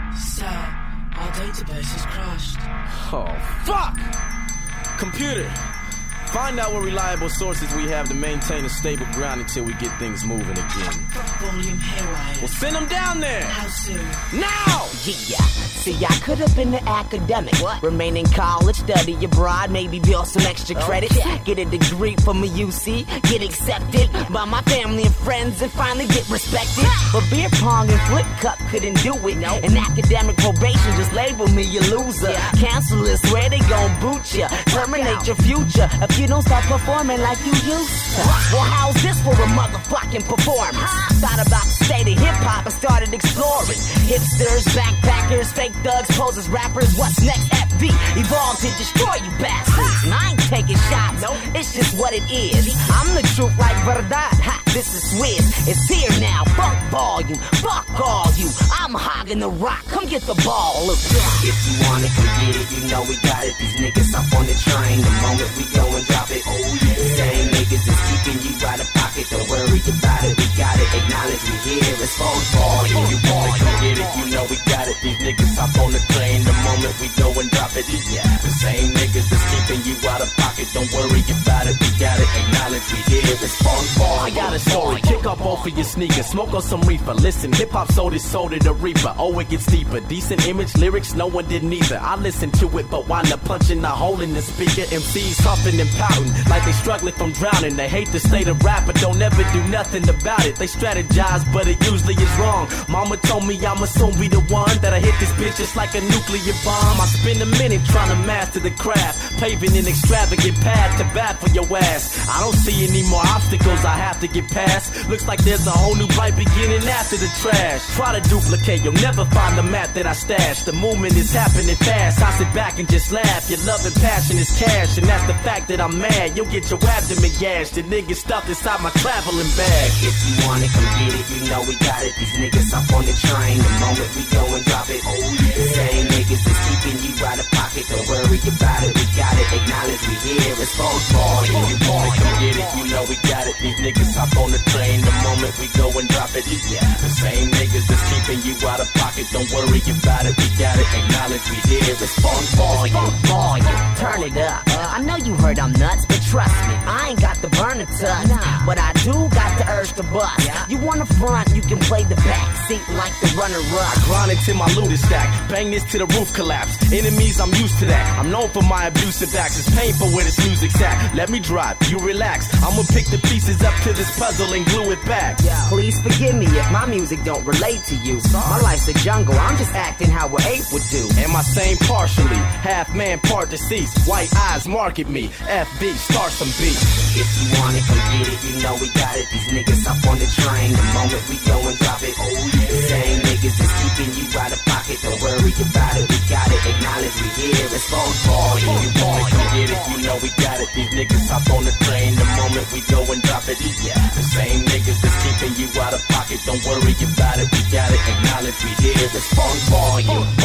Sir, our database is crashed. Oh, fuck! Computer, find out what reliable sources we have to maintain a stable ground until we get things moving again. Volume haywire. Well, send them down there! How soon? Now! Yeah, see, I could have been an academic. Remain in college, study abroad, maybe build some extra credits. Get a degree from a UC, get accepted by my family and friends, and finally get respected. But beer pong and flip cup couldn't do it. And academic probation just labeled me a loser. Cancel us, where they gon' boot ya? Terminate your future if you don't start performing like you used to. Well, how's this for a motherfucking performance? Thought about the state of hip-hop and started exploring. Hipsters, backpackers, fake thugs, posers, rappers, what's next? FV, evolved to destroy you bastards. And I ain't taking shots, it's just what it is. I'm the truth like Verdad, ha, this is Swizz. It's here now, fuck volume, fuck all you. I'm hogging the rock, come get the ball, look. If you want it, come get it, you know we got it. These niggas up on the train, the moment we go and drop it. Oh yeah. Same niggas is keeping you out of pocket, don't worry about it, we got it. Acknowledge we here, it's phone volume. You want it, come get it, you know we got it. These niggas hop on the train, the moment we go and drop it. Yeah, the same niggas is keeping you out of pocket, don't worry about it, we got it. Acknowledge we here, it's phone volume. I got a story, kick off both of your sneakers, smoke on some reefer. Listen, hip-hop sold its soul to the reaper. Oh, it gets deeper, decent image, lyrics, no one did neither. I listened to it, but wind up punching a hole in the speaker. MCs huffing and pouting, like they struggling from drowning. They hate the state of rap, but don't ever do nothing about it. They strategize, but it usually is wrong. Mama told me I'ma soon be the one that I hit this bitch just like a nuclear bomb. I spend a minute trying to master the craft, paving an extravagant path to bat for your ass. I don't see any more obstacles I have to get past. Looks like there's a whole new bright beginning after the trash. Try to duplicate, you'll never find the map that I stashed. The movement is happening fast, I sit back and just laugh. Your love and passion is cash, and that's the fact that I'm mad. You'll get your abdomen gashed, the niggas stuffed inside my traveling bag. If you want it, come get it, you know we got it. These niggas up on the train, the moment we go and drop it. Oh yeah. Same niggas is keeping you out of pocket, don't worry about it, we got it. Acknowledge we here, it's phone volume. You want it, come get it, you know we got it. These niggas hop on the train, the moment we go and drop it. Yeah, the same niggas is keeping you out of pocket, don't worry about it, we got it. Acknowledge we here, it's phone volume. Turn it up. I know you heard I'm nuts, but trust me, I ain't got the burner touch. But I do got the urge to bust. You wanna front, you can play the back seat like the runner-up. I grind into my looter stack, bang this to the roof collapse. Enemies, I'm used to that. I'm known for my abusive acts. It's painful where this music's at. Let me drive, you relax. I'ma pick the pieces up to this puzzle and glue it back. Please forgive me if my music don't relate to you. My life's a jungle, I'm just acting how an ape would do. Am I sane partially? Half man, part deceased. White eyes market me. FB, start some beats. If you want it, come get it, you know we got it. These niggas up on the train, the moment we go and drop it. Oh yeah. Same niggas is keeping you out of pocket, don't worry about it, we got it. Acknowledge we here, it's phone volume. You want it, come get it, you know we got it. These niggas hop on the train, the moment we go and drop it. Yeah, the same niggas is keeping you out of pocket, don't worry about it, we got it. Acknowledge we here, it's phone volume.